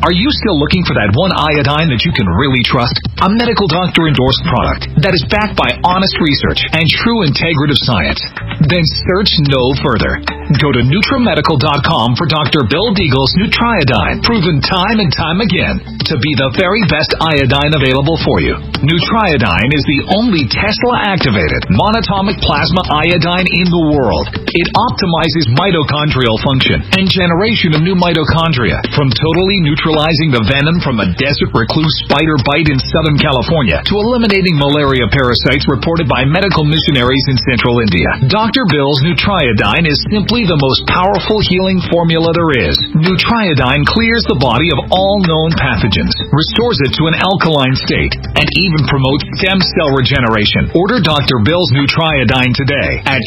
Are you still looking for that one iodine that you can really trust? A medical doctor-endorsed product that is backed by honest research and true integrative science? Then search no further. Go to NutriMedical.com for Dr. Bill Deagle's Nutriodine, proven time and time again to be the very best iodine available for you. Nutriodine is the only Tesla-activated monatomic plasma iodine in the world. It optimizes mitochondrial function and generation of new mitochondria, from totally neutralizing the venom from a desert recluse spider bite in Southern California to eliminating malaria parasites reported by medical missionaries in Central India. Dr. Bill's Nutriodine is simply the most powerful healing formula there is. Nutriodine clears the body of all known pathogens, restores it to an alkaline state, and even promotes stem cell regeneration. Order Dr. Bill's Nutriodine today at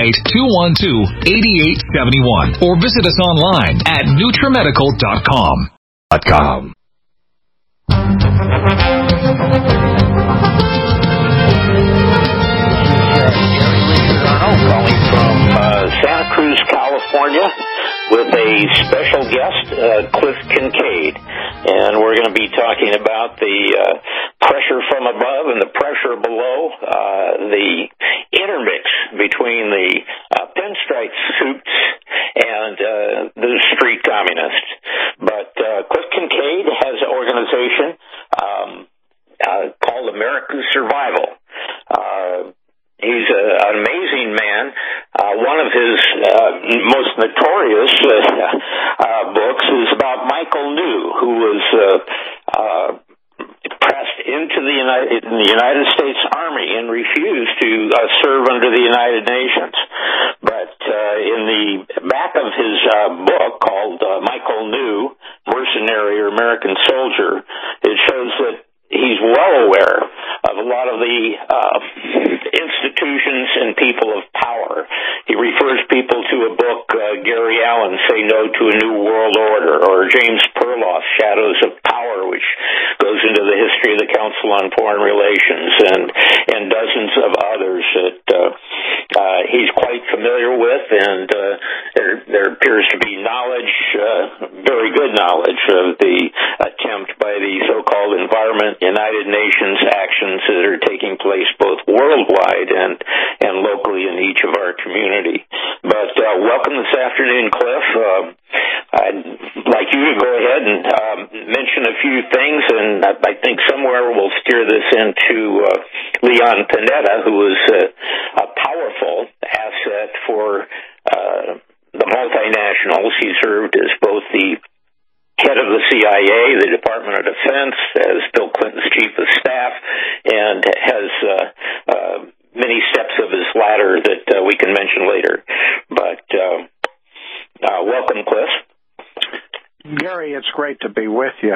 888-212-8871 or visit us online at NutriMedical.com. Calling from Santa Cruz, California, with a special guest, Cliff Kincaid. And we're going to be talking about the pressure from above and the pressure below, the intermix between the pinstripe suits and the street communists. But Cliff Kincaid has an organization called American Survival. He's an amazing man. One of his most notorious books is about Michael New, who was pressed into the United States Army and refused to serve under the United Nations. But in the back of his book called Michael New, Mercenary or American Soldier, it shows that he's well aware of a lot of the institutions and people of power. He refers people to a book, Gary Allen, Say No to a New World Order, or James Perloff, Shadows of Power, which goes into the history of the Council on Foreign Relations, and dozens of others that he's quite familiar with, and there appears to be knowledge, very good knowledge, of the attempt by the so-called United Nations actions that are taking place both worldwide and locally in each of our community. But welcome this afternoon, Cliff. I'd like you to go ahead and mention a few things, and I think somewhere we'll steer this into Leon Panetta, who was a powerful asset for the multinationals. He served as both the head of the CIA, the Department of Defense, as Bill Clinton's chief of staff, and has many steps of his ladder that we can mention later. But welcome, Cliff. Gary, it's great to be with you.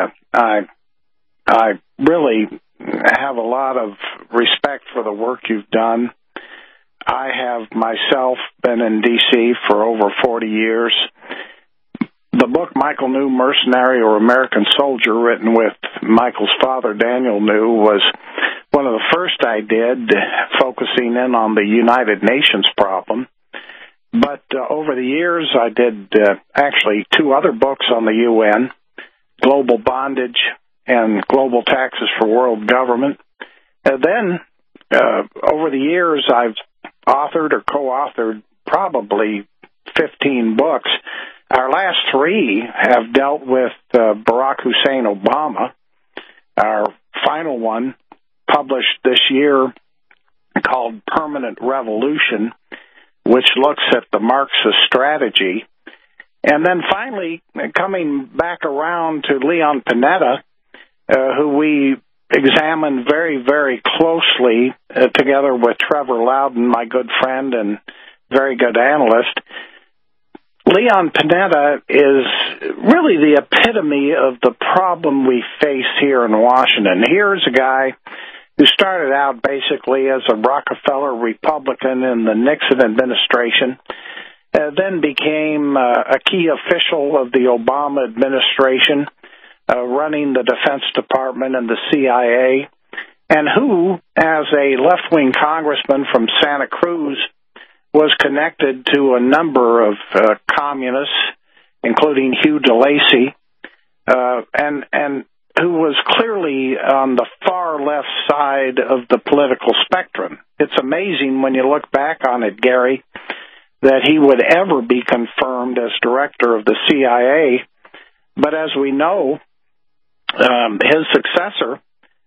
I really have a lot of respect for the work you've done. I have myself been in D.C. for over 40 years. The book, Michael New, Mercenary or American Soldier, written with Michael's father, Daniel New, was one of the first I did, focusing in on the United Nations problem. But over the years, I did actually two other books on the UN, Global Bondage and Global Taxes for World Government. And then, over the years, I've authored or co-authored probably 15 books. Our last three have dealt with Barack Hussein Obama. Our final one, published this year, called Permanent Revolution, which looks at the Marxist strategy. And then finally, coming back around to Leon Panetta, who we examined very, very closely together with Trevor Loudon, my good friend and very good analyst. Leon Panetta is really the epitome of the problem we face here in Washington. Here's a guy who started out basically as a Rockefeller Republican in the Nixon administration, then became a key official of the Obama administration, running the Defense Department and the CIA, and who, as a left-wing congressman from Santa Cruz, was connected to a number of communists, including Hugh DeLacy, and who was clearly on the far left side of the political spectrum. It's amazing when you look back on it, Gary, that he would ever be confirmed as director of the CIA. But as we know, his successor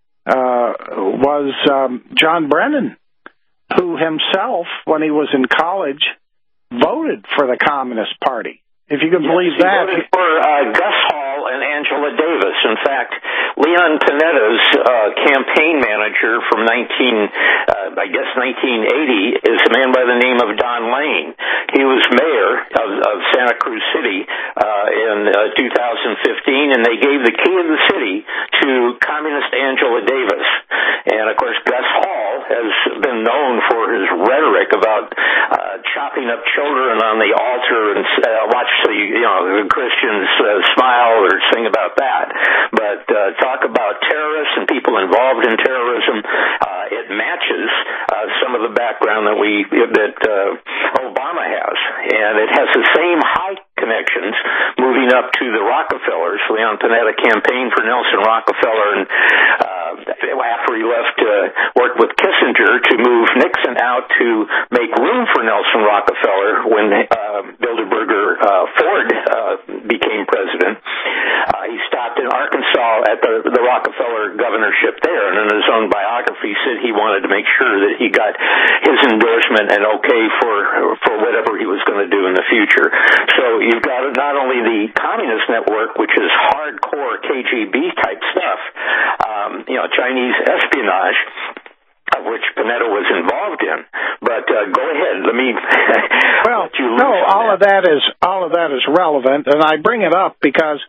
was John Brennan, who himself, when he was in college, voted for the Communist Party. If you can believe that. He voted for Gus Hall and Angela Davis. In fact, Leon Panetta's campaign manager from 1980 is a man by the name of Don Lane. He was mayor of Santa Cruz City in 2015, and they gave the key of the city to Communist Angela Davis. And, of course, Gus Hall has been known for his rhetoric about chopping up children on the altar and watch the Christians smile or sing about that. But talk about terrorists and people involved in terrorism. It matches some of the background that Obama has, and it has the same high connections moving up to the Rockefellers. Leon Panetta campaigned for Nelson Rockefeller, and after he left, worked with Kissinger to move Nixon out to make room for Nelson Rockefeller when Bilderberger Ford became president. He stopped in Arkansas at the Rockefeller governorship there, and in his own biography said he wanted to make sure that he got his endorsement and okay for whatever he was going to do in the future. So you've got not only the Communist Network, which is hardcore KGB type stuff, Chinese espionage, of which Panetta was involved in. But go ahead. Let me. Well, no, all of that is relevant, and I bring it up because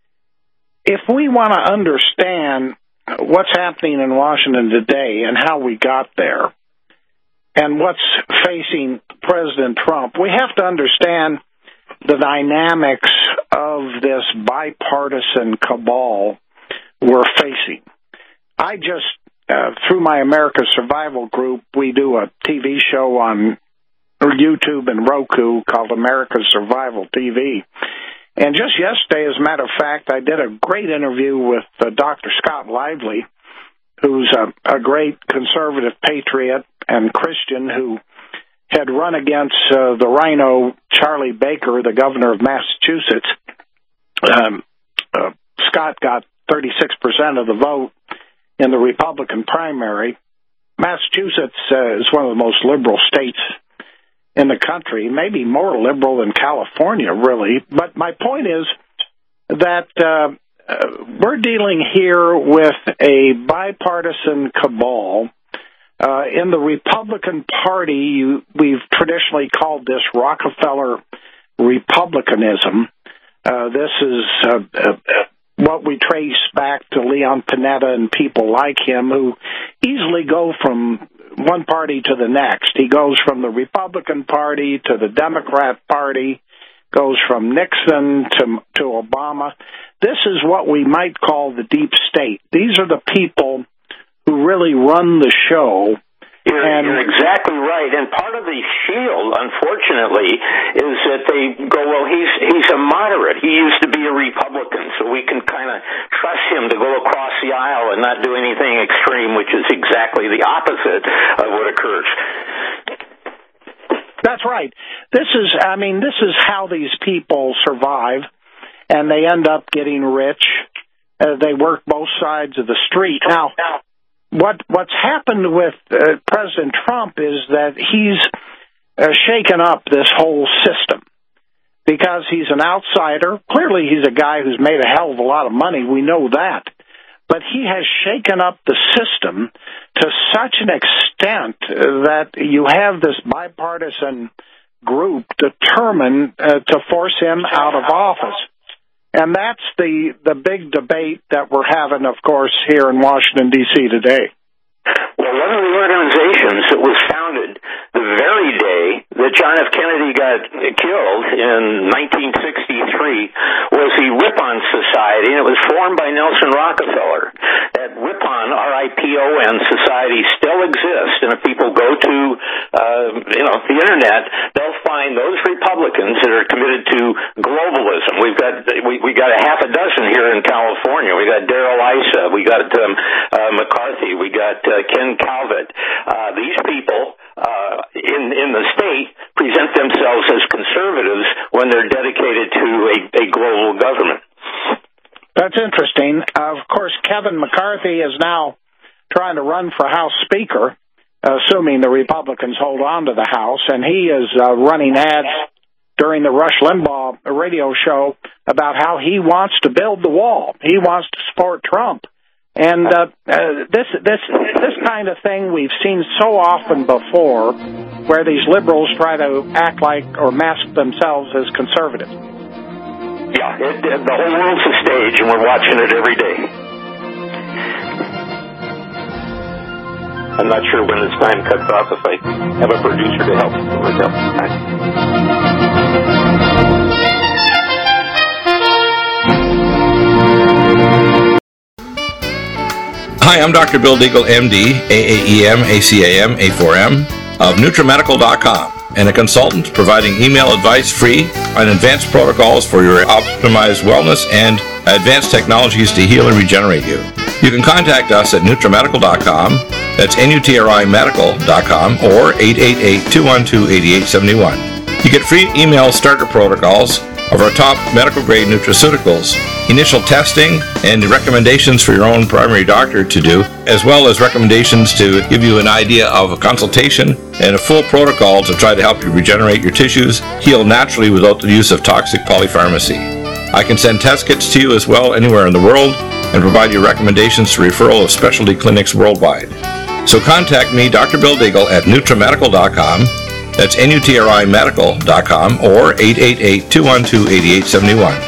if we want to understand what's happening in Washington today and how we got there, and what's facing President Trump, we have to understand the dynamics of this bipartisan cabal we're facing. I just, through my America Survival group, we do a TV show on YouTube and Roku called America Survival TV. And just yesterday, as a matter of fact, I did a great interview with Dr. Scott Lively, who's a great conservative patriot and Christian who had run against the rhino Charlie Baker, the governor of Massachusetts. Scott got 36% of the vote in the Republican primary. Massachusetts is one of the most liberal states in the country, maybe more liberal than California, really. But my point is that we're dealing here with a bipartisan cabal. In the Republican Party, we've traditionally called this Rockefeller Republicanism. This is what we trace back to Leon Panetta and people like him who easily go from one party to the next. He goes from the Republican Party to the Democrat Party, goes from Nixon to Obama. This is what we might call the deep state. These are the people who really run the show. You're exactly right. And part of the shield, unfortunately, is that they go, well, he's a moderate. He used to be a Republican, so we can kind of trust him to go across the aisle and not do anything extreme, which is exactly the opposite of what occurs. That's right. This is how these people survive, and they end up getting rich. They work both sides of the street. Now, what's happened with President Trump is that he's shaken up this whole system because he's an outsider. Clearly, he's a guy who's made a hell of a lot of money. We know that. But he has shaken up the system to such an extent that you have this bipartisan group determined to force him out of office. And that's the big debate that we're having, of course, here in Washington, D.C. today. Well, one of the organizations that was founded the very day that John F. Kennedy got killed in 1963 was the Ripon Society, and it was formed by Nelson Rockefeller. That Ripon, R-I-P-O-N Society, still exists, and if people go to the Internet, they'll find those Republicans that are committed to globalism. We got a half a dozen here in in California. We got Darrell Issa. We got McCarthy. We got Ken Calvert. These people in the state present themselves as conservatives when they're dedicated to a global government. That's interesting. Of course, Kevin McCarthy is now trying to run for House Speaker, assuming the Republicans hold on to the House, and he is running ads during the Rush Limbaugh radio show about how he wants to build the wall. He wants to support Trump. And this kind of thing we've seen so often before, where these liberals try to act like or mask themselves as conservatives. Yeah, the whole world's a stage, and we're watching it every day. I'm not sure when this time cuts off if I have a producer to help with that time. Hi, I'm Dr. Bill Deagle, MD, AAEM, ACAM, A4M, of NutriMedical.com, and a consultant providing email advice free on advanced protocols for your optimized wellness and advanced technologies to heal and regenerate you. You can contact us at NutriMedical.com, that's NutriMedical.com, or 888-212-8871. You get free email starter protocols of our top medical-grade nutraceuticals, initial testing, and recommendations for your own primary doctor to do, as well as recommendations to give you an idea of a consultation and a full protocol to try to help you regenerate your tissues, heal naturally without the use of toxic polypharmacy. I can send test kits to you as well anywhere in the world and provide you recommendations to referral of specialty clinics worldwide. So contact me, Dr. Bill Deagle, at NutriMedical.com. That's NutriMedical.com, or 888-212-8871.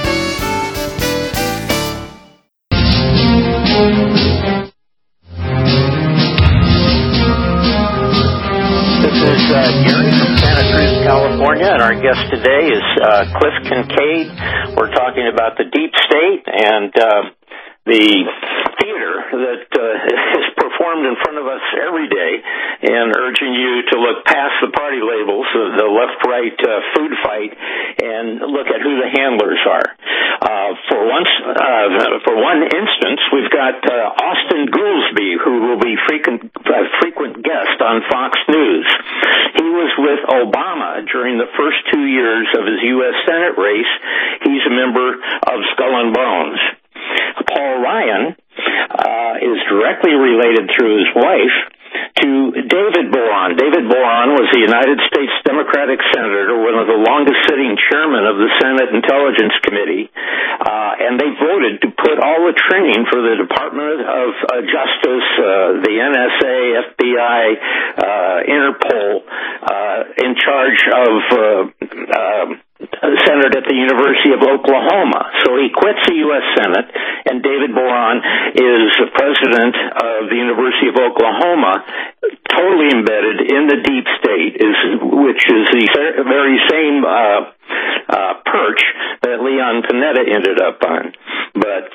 Gary from Santa Cruz, California, and our guest today is Cliff Kincaid. We're talking about the deep state and the theater that is performed in front of us every day, and urging you to look past the party labels of the left-right food fight and look at who the handlers are. For one instance, we've got Austin Goolsbee, who will be frequent guest on Fox News. He was with Obama during the first 2 years of his U.S. Senate race. He's a member of Skull and Bones. Paul Ryan is directly related through his wife to David Boran. David Boran was a United States Democratic senator, one of the longest-sitting chairmen of the Senate Intelligence Committee, and they voted to put all the training for the Department of Justice, the NSA, FBI, Interpol, in charge of centered at the University of Oklahoma. So he quits the U.S. Senate, and David Boran is the president of the University of Oklahoma, totally embedded in the deep state, which is the very same perch that Leon Panetta ended up on. But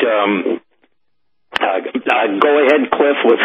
go ahead, Cliff, with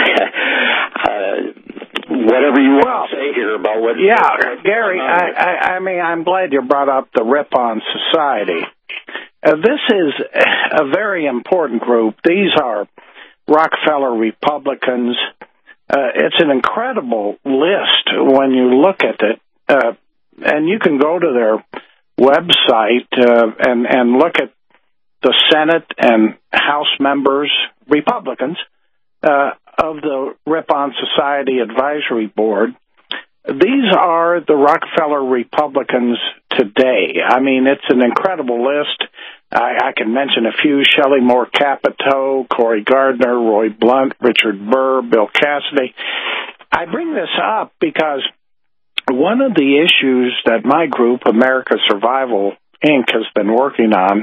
whatever you want to say here about what... Yeah, Gary, I mean, I'm glad you brought up the Ripon Society. This is a very important group. These are Rockefeller Republicans. It's an incredible list when you look at it. And you can go to their website and look at the Senate and House members, Republicans, of the Ripon Society Advisory Board. These are the Rockefeller Republicans today. I mean, it's an incredible list. I can mention a few: Shelley Moore Capito, Cory Gardner, Roy Blunt, Richard Burr, Bill Cassidy. I bring this up because one of the issues that my group, America Survival, Inc., has been working on,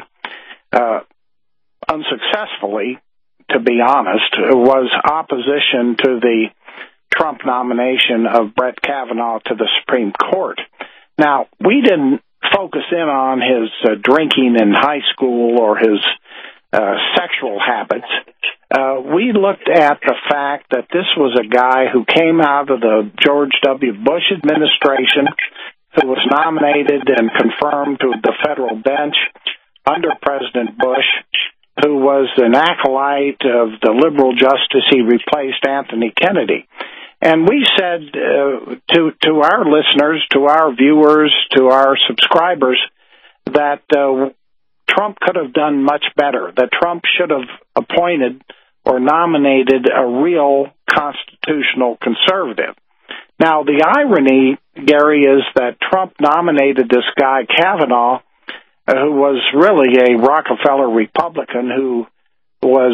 unsuccessfully, to be honest, was opposition to the Trump nomination of Brett Kavanaugh to the Supreme Court. Now, we didn't focus in on his drinking in high school or his sexual habits. We looked at the fact that this was a guy who came out of the George W. Bush administration, who was nominated and confirmed to the federal bench under President Bush, who was an acolyte of the liberal justice. He replaced Anthony Kennedy. And we said to our listeners, to our viewers, to our subscribers, that Trump could have done much better, that Trump should have appointed or nominated a real constitutional conservative. Now, the irony, Gary, is that Trump nominated this guy, Kavanaugh, who was really a Rockefeller Republican who was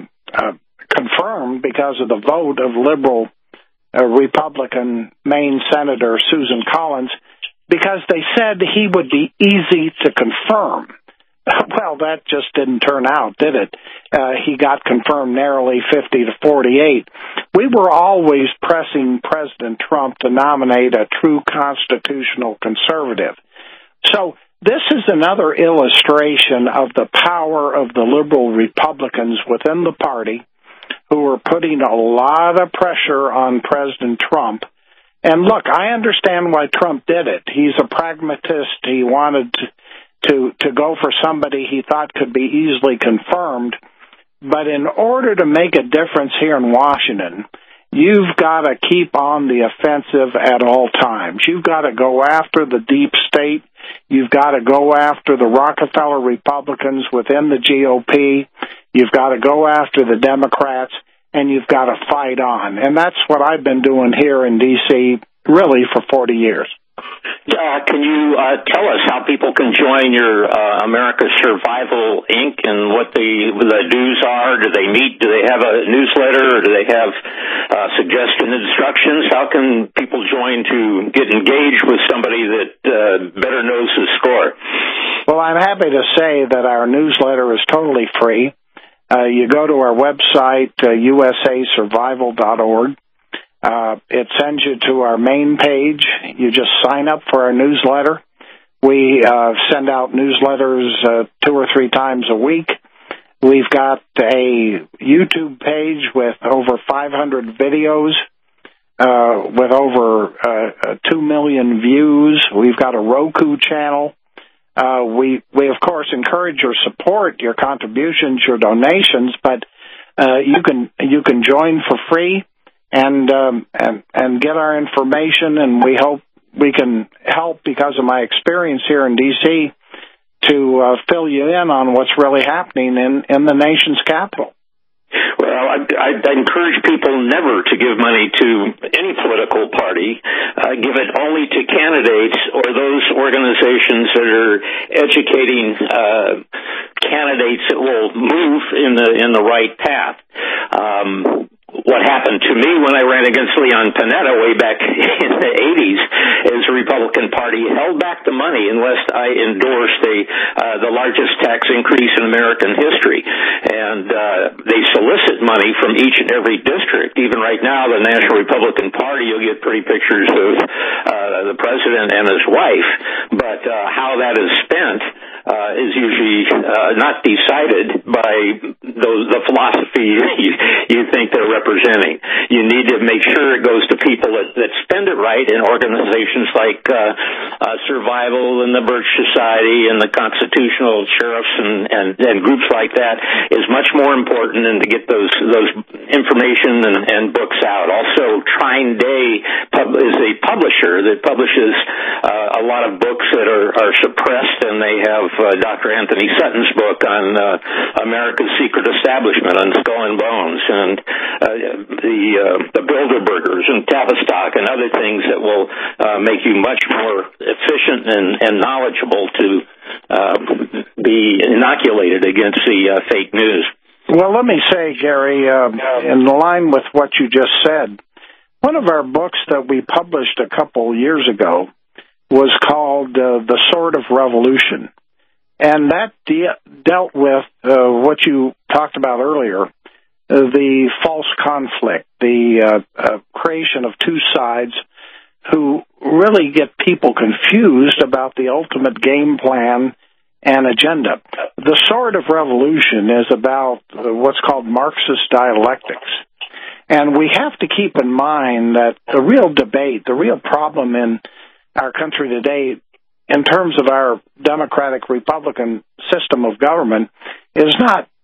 confirmed because of the vote of liberal Republican Maine Senator Susan Collins, because they said he would be easy to confirm. Well, that just didn't turn out, did it? He got confirmed narrowly 50-48. We were always pressing President Trump to nominate a true constitutional conservative. So this is another illustration of the power of the liberal Republicans within the party who are putting a lot of pressure on President Trump. And look, I understand why Trump did it. He's a pragmatist. He wanted to go for somebody he thought could be easily confirmed. But in order to make a difference here in Washington, you've got to keep on the offensive at all times. You've got to go after the deep state. You've got to go after the Rockefeller Republicans within the GOP. You've got to go after the Democrats, and you've got to fight on. And that's what I've been doing here in D.C. really for 40 years. Can you tell us how people can join your America Survival Inc. and what the dues are? Do they meet? Do they have a newsletter? Or do they have suggested instructions? How can people join to get engaged with somebody that better knows the score? Well, I'm happy to say that our newsletter is totally free. You go to our website, usasurvival.org. It sends you to our main page. You just sign up for our newsletter. We send out newsletters 2 or 3 times a week. We've got a YouTube page with over 500 videos, with over 2 million views. We've got a Roku channel. We of course encourage your support, your contributions, your donations, but you can join for free and get our information, and we hope we can help, because of my experience here in D.C., to fill you in on what's really happening in the nation's capital. Well, I encourage people never to give money to any political party. Give it only to candidates or those organizations that are educating candidates that will move in the right path. What happened to me when I ran against Leon Panetta way back in the 80s is the Republican Party held back the money unless I endorsed the largest tax increase in American history. And they solicit money from each and every district. Even right now, the National Republican Party, you'll get pretty pictures of the president and his wife. But how that is spent is usually not decided by the philosophy you think they're representing. You need to make sure it goes to people that spend it right, and organizations like Survival and the Birch Society and the Constitutional Sheriffs and groups like that is much more important than to get those information and books out. Also, Trine Day is a publisher that publishes a lot of books that are suppressed, and they have Dr. Anthony Sutton's book on America's Secret Establishment on Skull and Bones, and the Bilderbergers and Tavistock and other things that will make you much more efficient and knowledgeable to be inoculated against the fake news. Well, let me say, Gary, in line with what you just said, one of our books that we published a couple years ago was called The Sword of Revolution. And that dealt with what you talked about earlier, the false conflict, the creation of two sides who really get people confused about the ultimate game plan and agenda. The Sword of Revolution is about what's called Marxist dialectics. And we have to keep in mind that the real debate, the real problem in our country today, in terms of our democratic Republican system of government, is not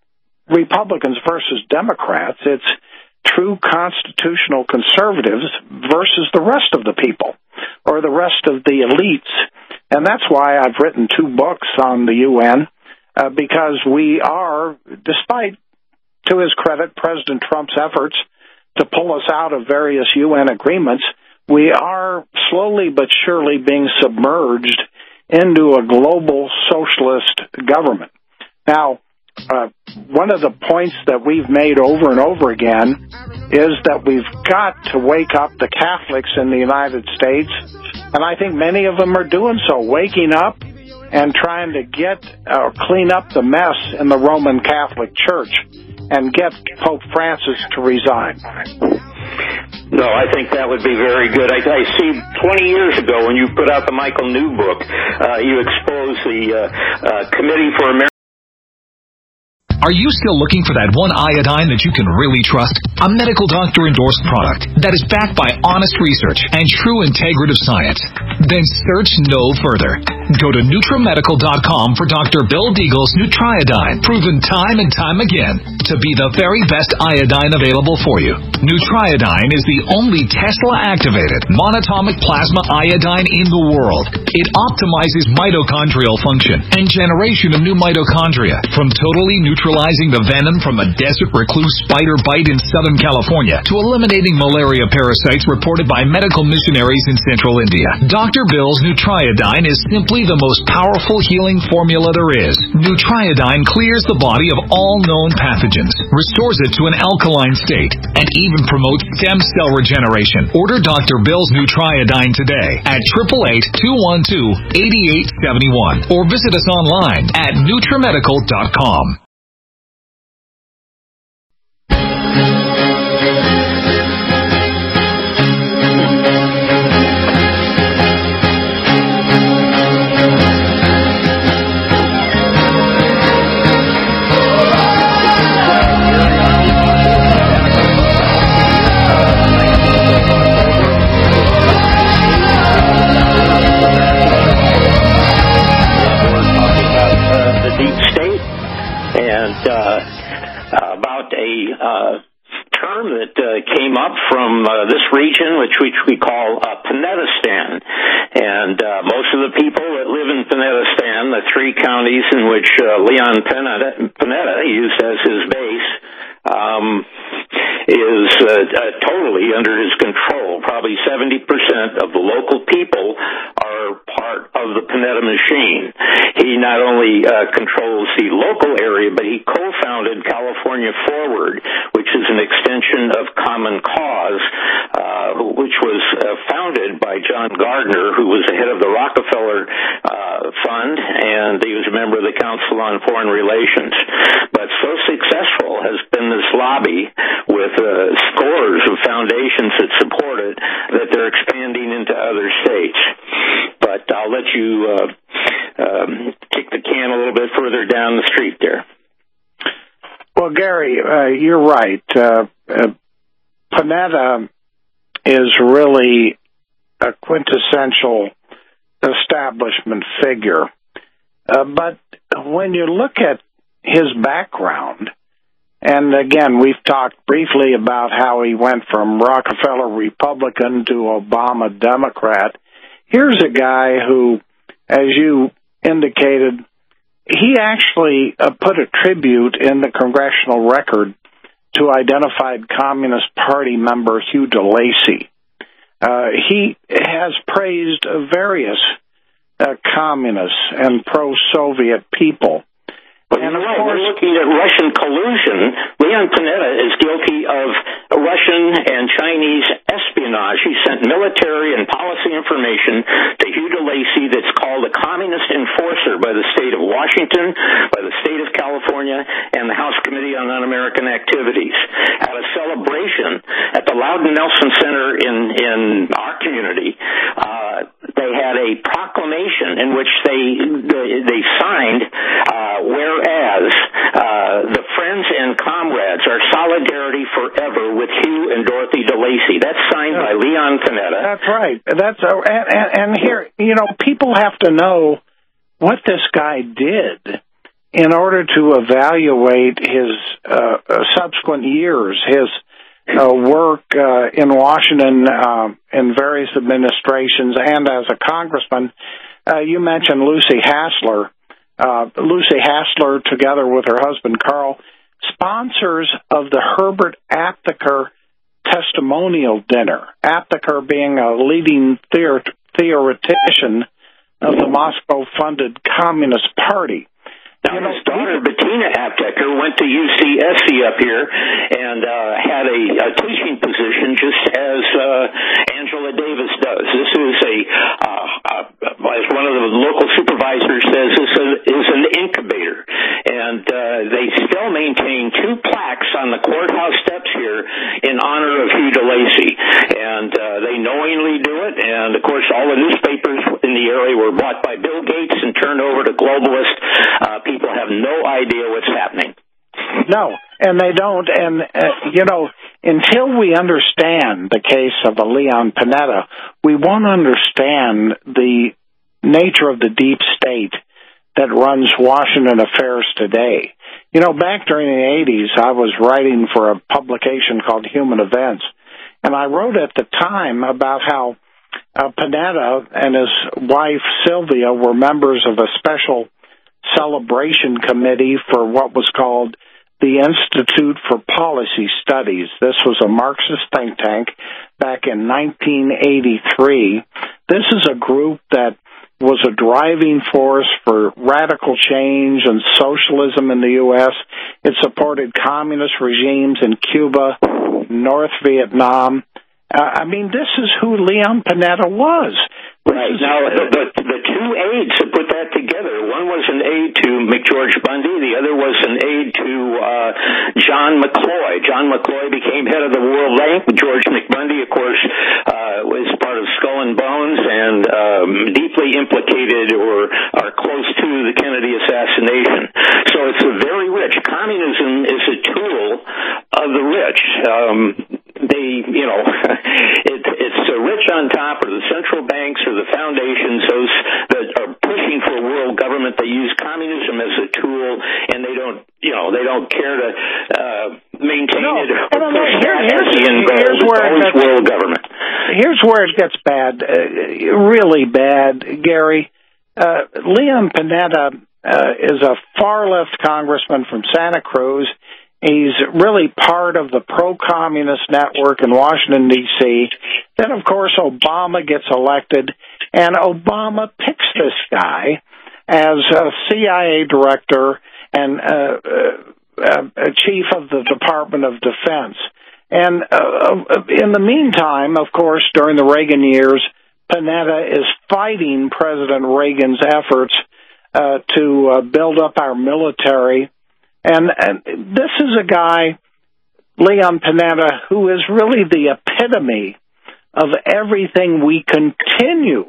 Republicans versus Democrats. It's true constitutional conservatives versus the rest of the people or the rest of the elites. And that's why I've written 2 books on the UN, because we are, despite, to his credit, President Trump's efforts to pull us out of various UN agreements, we are slowly but surely being submerged into a global socialist government. Now, one of the points that we've made over and over again is that we've got to wake up the Catholics in the United States, and I think many of them are doing so, waking up and trying to get clean up the mess in the Roman Catholic Church and get Pope Francis to resign. No, I think that would be very good. I see 20 years ago when you put out the Michael New book, you exposed the Committee for American. Are you still looking for that one iodine that you can really trust? A medical doctor endorsed product that is backed by honest research and true integrative science? Then search no further. Go to NutriMedical.com for Dr. Bill Deagle's Nutriodine, proven time and time again to be the very best iodine available for you. Nutriodine is the only Tesla-activated monatomic plasma iodine in the world. It optimizes mitochondrial function and generation of new mitochondria from totally neutralizing the venom from a desert recluse spider bite in Southern California to eliminating malaria parasites reported by medical missionaries in Central India. Dr. Bill's Nutriodine is simply the most powerful healing formula there is. Nutriodine clears the body of all known pathogens, restores it to an alkaline state, and even promotes stem cell regeneration. Order Dr. Bill's Nutriodine today at 888-212-8871 or visit us online at NutriMedical.com. About a term that came up from this region, which we call Panetistan. And most of the people that live in Panetistan, the 3 counties in which Leon Panetta used as his base, is totally under his control. Probably 70% of the local people are part of the Panetta machine. He not only controls the local area, but he co-founded California Forward, which is an extension of Common Cause, which was founded by John Gardner, who was the head of the Rockefeller Fund, and he was a member of the Council on Foreign Relations. But so successful has been this lobby with scores of foundations that support it that they're expanding into other states. But I'll let you kick the can a little bit further down the street there. Well, Gary, you're right. Panetta is really a quintessential establishment figure. But when you look at his background, and again, we've talked briefly about how he went from Rockefeller Republican to Obama Democrat. Here's a guy who, as you indicated, he actually put a tribute in the congressional record to identified Communist Party member Hugh DeLacy. He has praised various communists and pro-Soviet people. But and of course, we're looking at Russian collusion. Leon Panetta is guilty of Russian and Chinese espionage. He sent military and policy information to Hugh DeLacy that's called a communist enforcer by the state of Washington, by the state of California, and the House Committee on Un-American Activities. At a celebration at the Loudon Nelson Center in our community, they had a proclamation in which they signed whereas the friends and comrades are solidarity forever with Hugh and Dorothy DeLacy. That's signed by Leon Panetta. That's right. And here, people have to know what this guy did. in order to evaluate his subsequent years, his work in Washington in various administrations and as a congressman. You mentioned Lucy Hassler. Lucy Hassler, together with her husband Carl, sponsors of the Herbert Aptheker testimonial dinner, Aptheker being a leading theoretician of the Moscow-funded Communist Party. Now, his daughter, Bettina Aptheker, went to UCSC up here and had a teaching position just as Angela Davis does. This is as one of the local supervisors says, this is an incubator. And they still maintain 2 plaques on the courthouse steps here in honor of Hugh DeLacy. And they knowingly do it. And, of course, all the newspapers in the area were bought by Bill Gates and turned over to globalists. People have no idea what's happening. No, and they don't. And, until we understand the case of Leon Panetta, we won't understand the nature of the deep state that runs Washington affairs today. Back during the 80s, I was writing for a publication called Human Events, and I wrote at the time about how Panetta and his wife Sylvia were members of a special celebration committee for what was called the Institute for Policy Studies. This was a Marxist think tank back in 1983. This is a group that was a driving force for radical change and socialism in the U.S. It supported communist regimes in Cuba, North Vietnam. This is who Leon Panetta was. Right. Now, the 2 aides that put that together, one was an aide to McGeorge Bundy, the other was an aide to John McCloy. John McCloy became head of the World Bank. George McBundy, of course, was part of Skull and Bones and deeply implicated or close to the Kennedy assassination. So it's a very rich. Communism is a tool of the rich. It's rich on top, or the central banks or the foundations, those that are pushing for a world government. They use communism as a tool, and they don't care to maintain it. Here's world government. Here's where it gets bad, really bad, Gary. Leon Panetta is a far-left congressman from Santa Cruz. He's really part of the pro-communist network in Washington, D.C. Then, of course, Obama gets elected, and Obama picks this guy as a CIA director and chief of the Department of Defense. And in the meantime, of course, during the Reagan years, Panetta is fighting President Reagan's efforts to build up our military. And this is a guy, Leon Panetta, who is really the epitome of everything we continue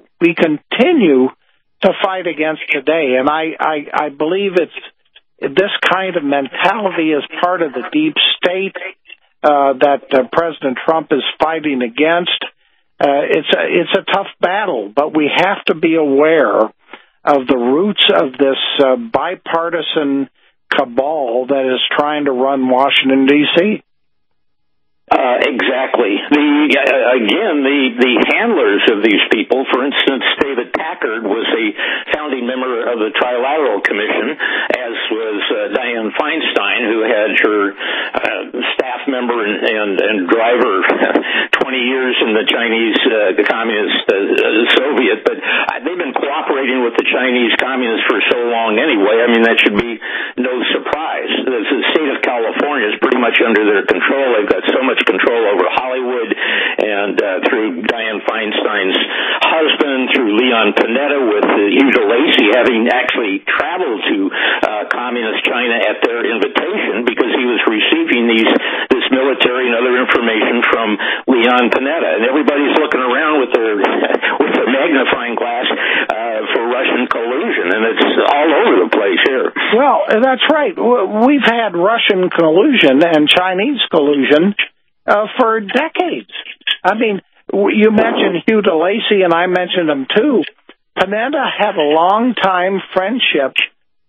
to fight against today. And I believe it's this kind of mentality is part of the deep state that President Trump is fighting against. It's a tough battle, but we have to be aware of the roots of this bipartisan cabal that is trying to run Washington, D.C. Exactly. The handlers of these people, for instance, David Packard was a founding member of the Trilateral Commission, as was Dianne Feinstein, who had her staff member and driver 20 years in the Chinese, the Communist Soviet. But they've been cooperating with the Chinese Communists for so long anyway. That should be no surprise. The state of California is pretty much under their control. They've got so much control over Hollywood, and through Dianne Feinstein's husband, through Leon Panetta, with Hugh DeLacy having actually traveled to communist China at their invitation because he was receiving this military and other information from Leon Panetta, and everybody's looking around with their magnifying glass for Russian collusion, and it's all over the place here. Well, that's right. We've had Russian collusion and Chinese collusion for decades. You mentioned Hugh DeLacy, and I mentioned him too. Panetta had a long-time friendship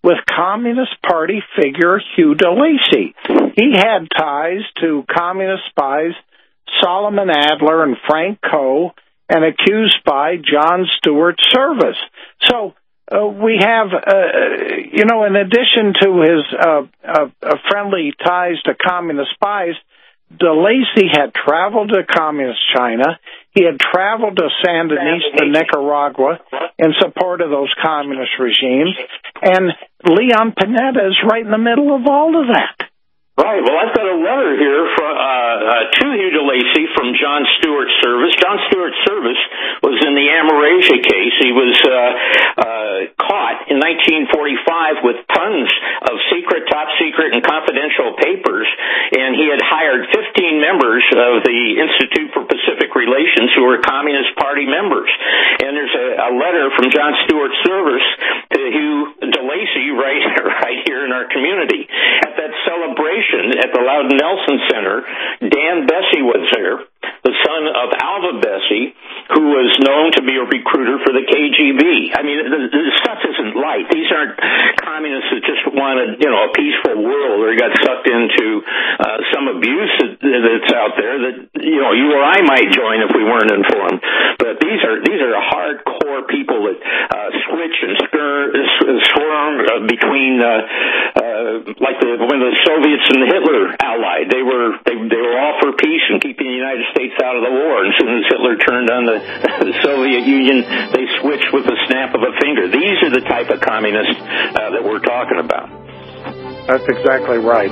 with Communist Party figure Hugh DeLacy. He had ties to communist spies Solomon Adler and Frank Coe, and accused spy John Stewart Service. So we have, in addition to his friendly ties to communist spies, DeLacy had traveled to communist China. He had traveled to Sandinista, Nicaragua, in support of those communist regimes. And Leon Panetta is right in the middle of all of that. Right. Well, I've got a letter here to Hugh DeLacy from John Stewart Service. John Stewart Service was in the Amerasia case. He was caught in 1945 with tons of secret, top secret, and confidential papers, and he had hired 15 members of the Institute for Pacific Relations who were Communist Party members. And there's a letter from John Stewart Service to Hugh DeLacy right here in our community. At that celebration at the Loudon Nelson Center, Dan Bessie was there, the son of Alva Bessie, who was known to be a recruiter for the KGB. I mean, the stuff isn't light. These aren't communists that just wanted, a peaceful world or got sucked into some abuse that's out there that, you or I might join if we weren't informed. But these are hardcore people that switch and swerve between, when the Soviets and the Hitler allied. They were all for peace and keeping the United States out of the war. And as soon as Hitler turned on the Soviet Union, they switched with the snap of a finger. These are the type of communists that we're talking about. That's exactly right.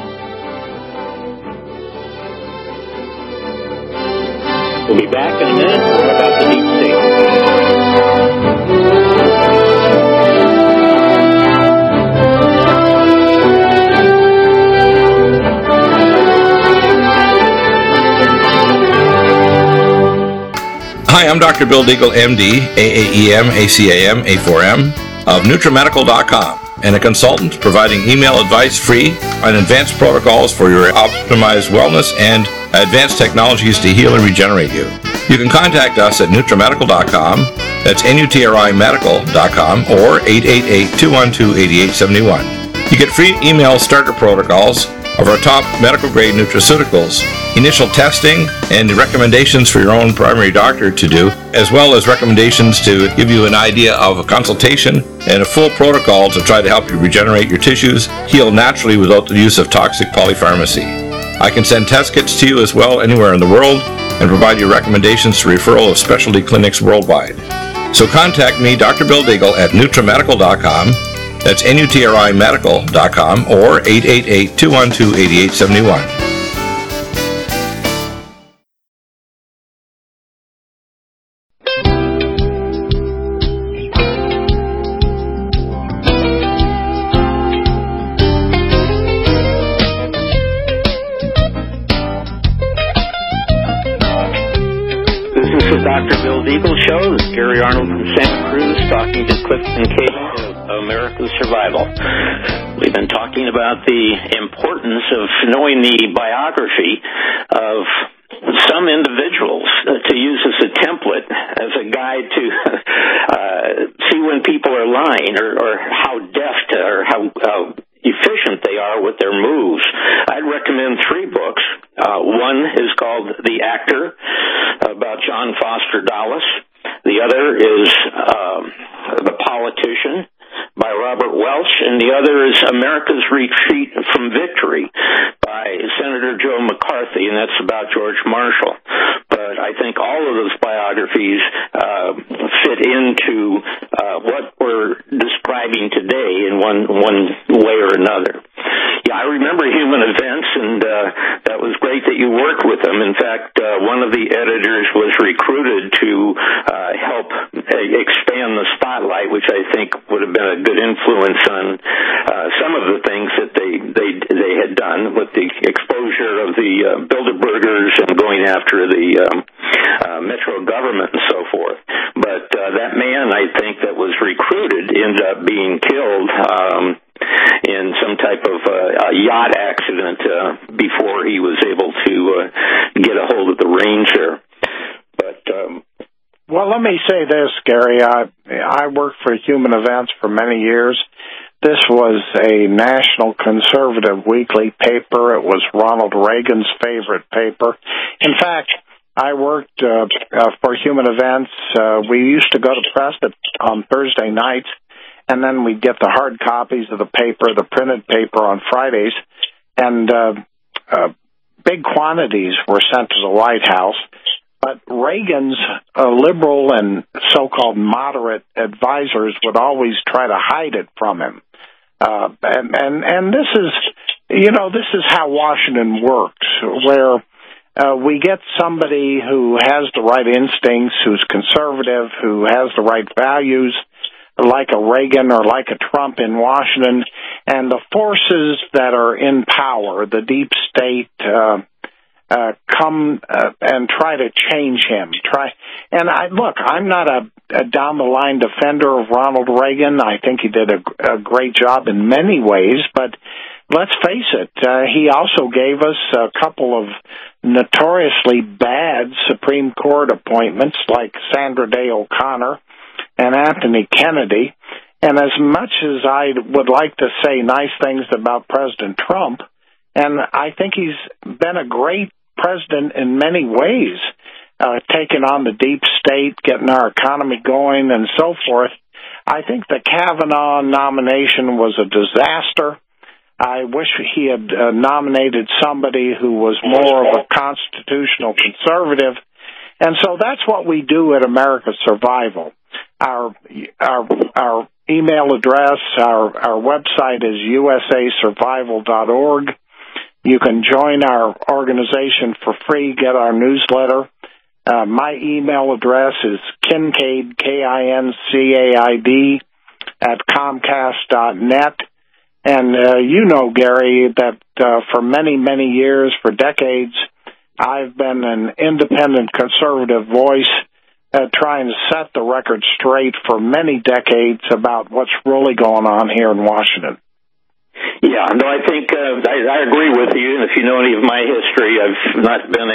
We'll be back in a minute. What about the deep state? Hi, I'm Dr. Bill Deagle, MD, AAEM, ACAM, A4M, of NutriMedical.com, and a consultant providing email advice free on advanced protocols for your optimized wellness and advanced technologies to heal and regenerate you. You can contact us at NutriMedical.com, that's NutriMedical.com, or 888-212-8871. You get free email starter protocols of our top medical-grade nutraceuticals, initial testing, and recommendations for your own primary doctor to do, as well as recommendations to give you an idea of a consultation and a full protocol to try to help you regenerate your tissues, heal naturally without the use of toxic polypharmacy. I can send test kits to you as well anywhere in the world and provide you recommendations to referral of specialty clinics worldwide. So contact me, Dr. Bill Deagle, at NutriMedical.com. That's NutriMedical.com, or 888-212-8871. Dr. Bill Deagle Show. This is Gary Arnold from Santa Cruz talking to Clifton Cage of America's Survival. We've been talking about the importance of knowing the biography of some individuals to use as a template, as a guide to see when people are lying or how deft or how efficient they are with their moves. I'd recommend 3 books. One is called The Actor, about John Foster Dulles. The other is The Politician by Robert Welch, and the other is America's Retreat from Victory by Senator Joe McCarthy, and that's about George Marshall. But I think all of those biographies fit into what we're describing today in one way or another. Yeah, I remember Human Events, and that was great that you worked with them. In fact, one of the editors was recruited to help expand the spotlight, which I think would have been a good influence on some of the things that they had done with the exposure of the Bilderbergers and going after the Metro government and so forth. But that man, I think, that was recruited ended up being killed in some type of yacht accident before he was able to get a hold of the reins there. But well, let me say this, Gary. I worked for Human Events for many years. This was a national conservative weekly paper. It was Ronald Reagan's favorite paper. In fact, I worked for Human Events. We used to go to press it on Thursday nights, and then we'd get the hard copies of the paper, the printed paper, on Fridays, and big quantities were sent to the White House. But Reagan's liberal and so-called moderate advisors would always try to hide it from him. And this is, this is how Washington works, where we get somebody who has the right instincts, who's conservative, who has the right values, like a Reagan or like a Trump in Washington, and the forces that are in power, the deep state, come and try to change him. I'm not a down-the-line defender of Ronald Reagan. I think he did a great job in many ways, but let's face it, he also gave us a couple of notoriously bad Supreme Court appointments like Sandra Day O'Connor and Anthony Kennedy. And as much as I would like to say nice things about President Trump, and I think he's been a great president in many ways, taking on the deep state, getting our economy going, and so forth, I think the Kavanaugh nomination was a disaster. I wish he had nominated somebody who was more of a constitutional conservative. And so that's what we do at America's Survival. Our email address, our website is usasurvival.org. You can join our organization for free, get our newsletter. My email address is Kincaid, KINCAID, @Comcast.net. And Gary, that for many, many years, for decades, I've been an independent conservative voice trying to set the record straight for many decades about what's really going on here in Washington. Yeah, no, I think I agree with you. And if you know any of my history, I've not been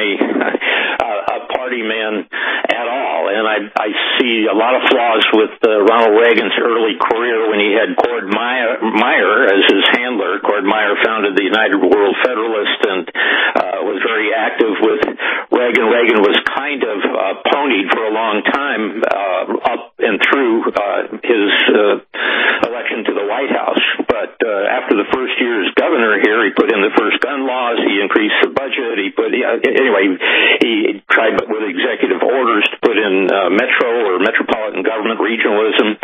a party man at all. And I see a lot of flaws with Ronald Reagan's early career when he had Cord Meyer as his handler. Cord Meyer founded the United World Federalist and was very active with Reagan. Reagan was kind of ponied for a long time up and through his election to the White House. But after the first year as governor here, he put in the first gun laws. He increased the budget. He tried with executive orders to put in metro or metropolitan government regionalism.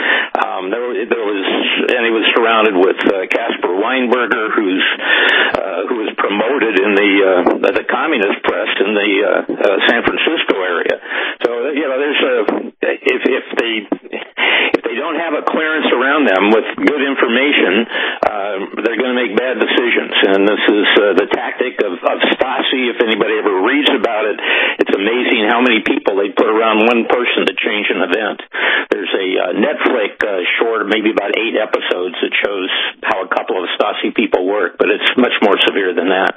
And he was surrounded with Caspar Weinberger, who was promoted in the communist press in the San Francisco area. So there's if they don't have a clearance around them with good information, they're going to make bad decisions. And this is the tactic of Stasi. If anybody ever reads about it, it's amazing how many people they put around one person to change an event. There's a Netflix short, maybe about 8 episodes, that shows how a couple of Stasi people work, but it's much more severe than that.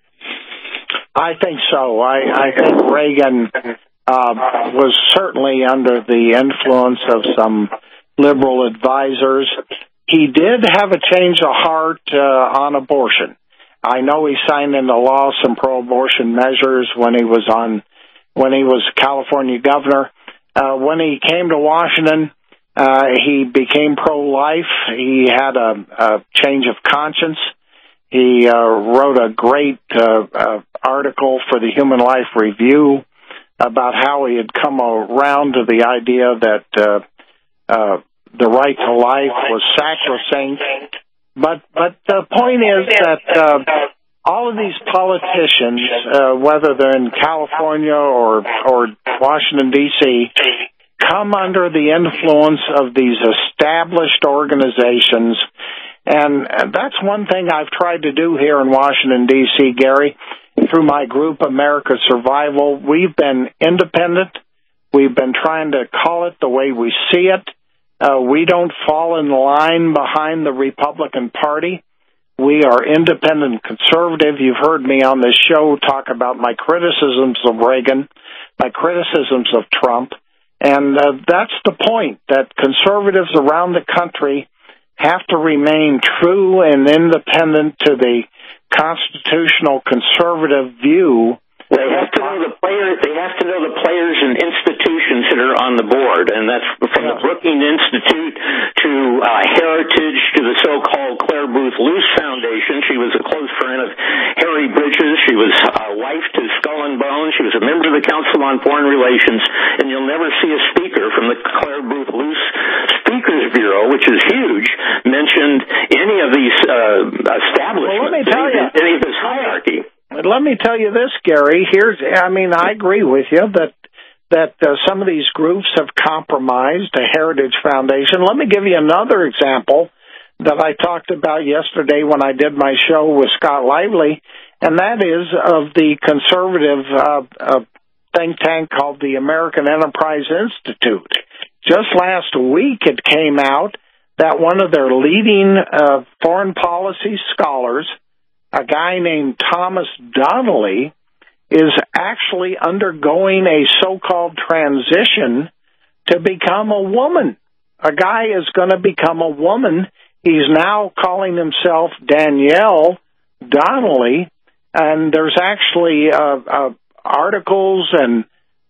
I think so. I think Reagan was certainly under the influence of some liberal advisors. He did have a change of heart on abortion. I know he signed into law some pro-abortion measures when he was California governor. When he came to Washington, he became pro-life. He had a change of conscience. He wrote a great article for the Human Life Review about how he had come around to the idea that the right to life was sacrosanct. But the point is that all of these politicians, whether they're in California or Washington, D.C., come under the influence of these established organizations. And that's one thing I've tried to do here in Washington, D.C., Gary. Through my group, America's Survival, we've been independent. We've been trying to call it the way we see it. We don't fall in line behind the Republican Party. We are independent conservative. You've heard me on this show talk about my criticisms of Reagan, my criticisms of Trump, and that's the point, that conservatives around the country have to remain true and independent to the constitutional conservative view. They have to know the players. They have to know the players and institutions that are on the board, and that's from the Brookings Institute to Heritage to the so-called Clare Boothe Luce Foundation. She was a close friend of Harry Bridges. She was a wife to Skull and Bones. She was a member of the Council on Foreign Relations, and you'll never see a speaker from the Clare Boothe Luce Speakers Bureau, which is huge, mentioned any of these establishments. Well, let me tell you, any of this hierarchy. Let me tell you this, Gary. I agree with you that some of these groups have compromised the Heritage Foundation. Let me give you another example that I talked about yesterday when I did my show with Scott Lively, and that is of the conservative think tank called the American Enterprise Institute. Just last week it came out that one of their leading foreign policy scholars, a guy named Thomas Donnelly, is actually undergoing a so-called transition to become a woman. A guy is going to become a woman. He's now calling himself Danielle Donnelly, and there's actually articles and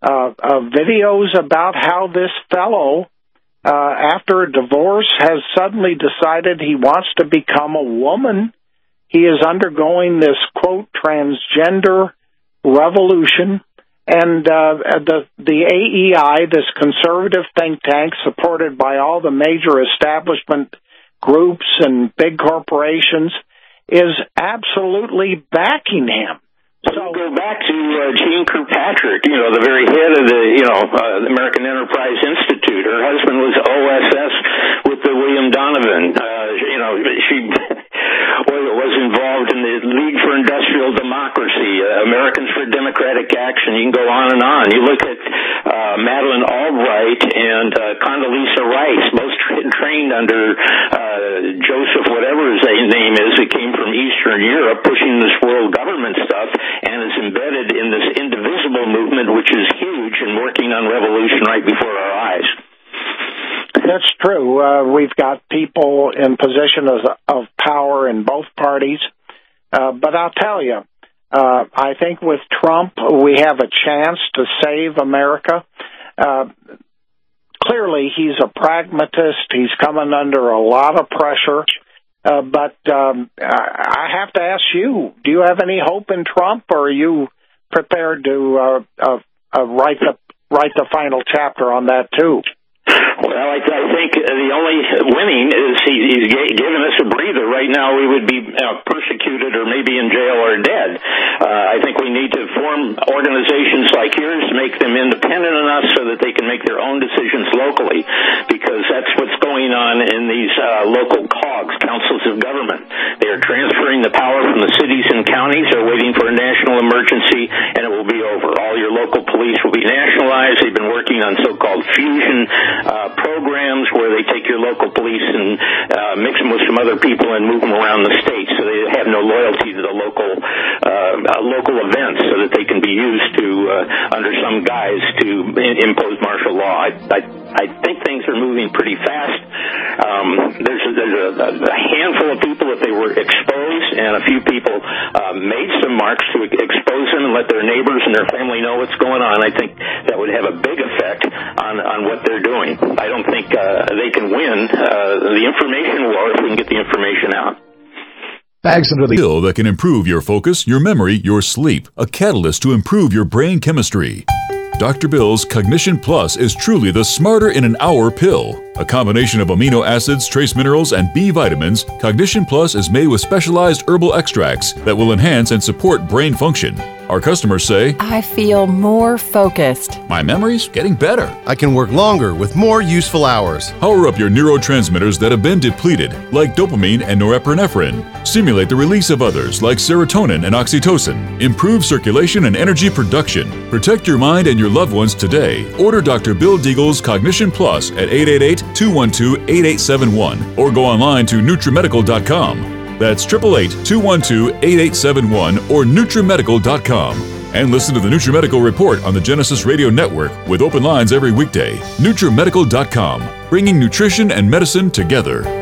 videos about how this fellow, after a divorce, has suddenly decided he wants to become a woman. He is undergoing this, quote, transgender revolution, and the AEI, this conservative think tank supported by all the major establishment groups and big corporations, is absolutely backing him. So go back to Jean Kirkpatrick, the very head of the American Enterprise Institute. Her husband was OSS with the William Donovan. She was involved in the League for Industrial Democracy, Americans for Democratic Action. You can go on and on. You look at Madeleine Albright and Condoleezza Rice, both trained under Joseph, whatever his name is, that came from Eastern Europe, pushing this world government stuff, and is embedded in this indivisible movement, which is huge and working on revolution right before our eyes. That's true. We've got people in position of power in both parties. But I'll tell you, I think with Trump, we have a chance to save America. Clearly, he's a pragmatist. He's coming under a lot of pressure. But I have to ask you, do you have any hope in Trump, or are you prepared to write the final chapter on that, too? Well, I think the only winning is he's given us a breather. Right now, we would be persecuted or maybe in jail or dead. I think we need to form organizations like yours to make them independent enough so that they can make their own decisions locally, because that's what's going on in these local COGS, councils of government. They are transferring the power from the cities and counties. They're waiting for a national emergency, and it will be over. All your local police will be nationalized. They've been working on so-called fusion programs where they take your local police and mix them with some other people and move them around the state, so they have no loyalty to the local events, so that they can be used to under some guise to impose martial law. I think things are moving pretty fast. There's a handful of people, if they were exposed, and a few people made some marks to expose them and let their neighbors and their family know what's going on. I think that would have a big effect on what they're doing. I don't think they can win the information war if we can get the information out. Bags under the pill that can improve your focus, your memory, your sleep. A catalyst to improve your brain chemistry. Dr. Bill's Cognition Plus is truly the smarter in an hour pill. A combination of amino acids, trace minerals, and B vitamins, Cognition Plus is made with specialized herbal extracts that will enhance and support brain function. Our customers say, I feel more focused. My memory's getting better. I can work longer with more useful hours. Power up your neurotransmitters that have been depleted, like dopamine and norepinephrine. Stimulate the release of others, like serotonin and oxytocin. Improve circulation and energy production. Protect your mind and your loved ones today. Order Dr. Bill Deagle's Cognition Plus at 888-212-8871 or go online to NutriMedical.com. That's 888-212-8871 or NutriMedical.com. And listen to the NutriMedical Report on the Genesis Radio Network with open lines every weekday. NutriMedical.com, bringing nutrition and medicine together.